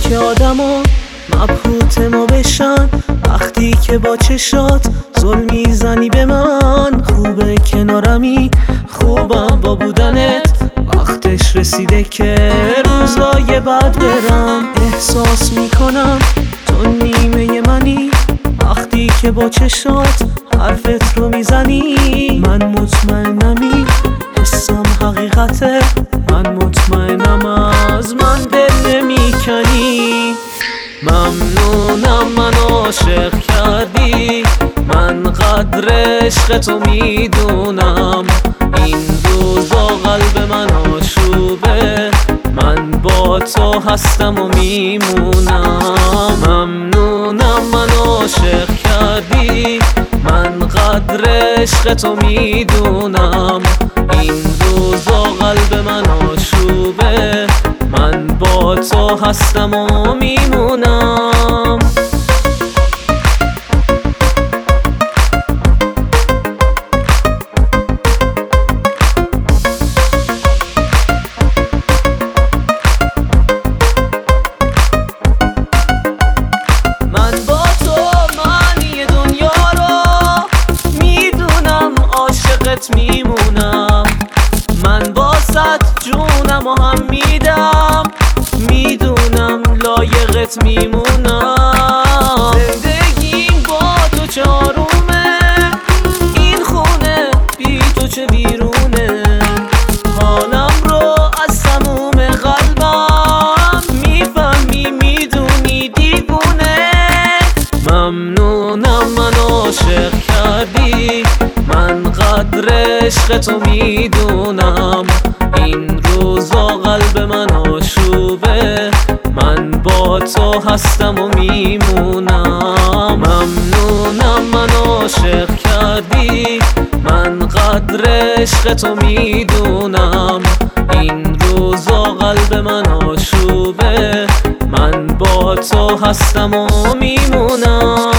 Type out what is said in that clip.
که آدما مبهوت ما بشن وقتی که با چشات ظلم میزنی به من. خوبه کنارمی، خوبم با بودنت، وقتش رسیده که روزای بعد برم. احساس میکنم تو نیمه منی وقتی که با چشات حرفت رو میزنی. من مطمئنمی حسم حقیقته، من مطمئنم از من دل نمیکنی. ممنونم من عاشق کردی، من قدر عشق تو میدونم. این روزا قلب من آشوبه، من با تو هستم و میمونم. ممنونم من عاشق کردی، من قدر عشق تو میدونم. این روزا قلب من آشوبه، من با تو هستم و میمونم. من با تو معنی دنیا رو میدونم، عاشقت میمونم. من باست جونم و هم میدم، میدونم لایقت میمونم. زندگیم با تو چه آرومه، این خونه بی تو چه بیرونه. حالم رو از تموم قلبم میفهمی، میدونی دیوونه. ممنونم من عاشق کردی، من قدر عشق تو میدونم. این روزا قلب من آشوبه، من با تو هستم و میمونم. ممنونم من عاشق کردی، من قدر عشق تو میدونم. این روزا قلب من آشوبه، من با تو هستم و میمونم.